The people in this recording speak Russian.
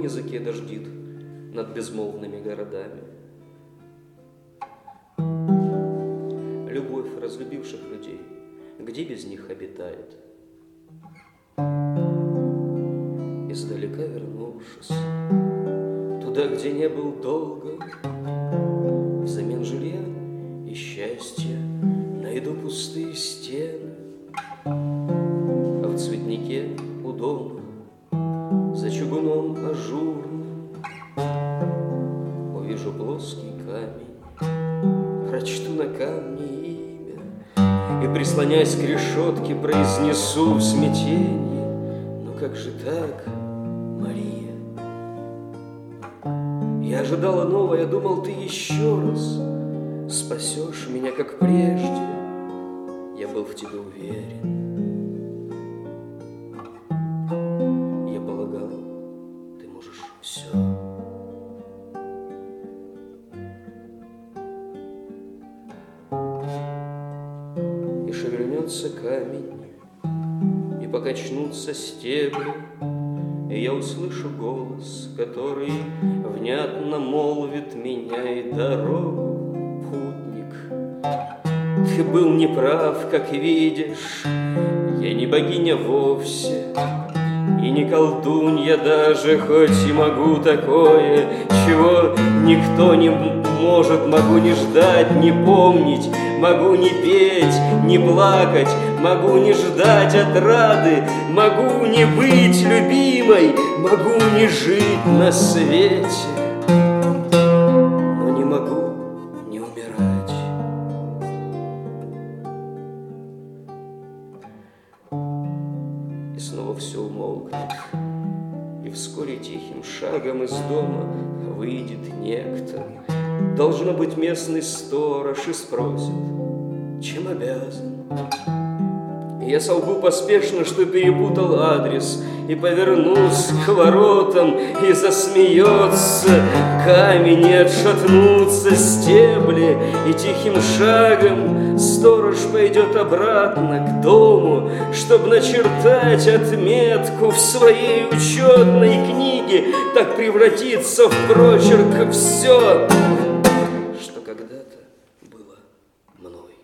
языке дождит над безмолвными городами. Любовь разлюбивших людей, где без них обитает? Издалека вернувшись, туда, где не был долго, взамен жилья и счастья найду пустые стены, а в цветнике у дома за чугуном ажурным увижу плоский камень, прочту на камне имя и, прислонясь к решетке, произнесу в смятенье: ну как же так, Мария? Я ожидала новое, я думал, ты еще раз спасешь меня, как прежде. Я был в тебе уверен. Я полагал, ты можешь все. И шевельнется камень, и покачнутся стебли, и я услышу голос, который внятно молвит: меняй дорогу, путник. Ты был неправ, как видишь, я не богиня вовсе, и не колдунья даже, хоть и могу такое, чего никто не может. Могу не ждать, не помнить, могу не петь, не плакать, могу не ждать отрады, могу не быть любимой, могу не жить на свете, но не могу не умирать. И снова все умолкнет, и вскоре тихим шагом из дома выйдет некто. Должно быть местный сторож, и спросит: чем обязан? И я солгу поспешно, что перепутал адрес, и повернусь к воротам, и засмеется камень, и отшатнутся стебли, и тихим шагом сторож пойдет обратно к дому, чтоб начертать отметку в своей учетной книге, так превратится в прочерк все, что когда-то было мной.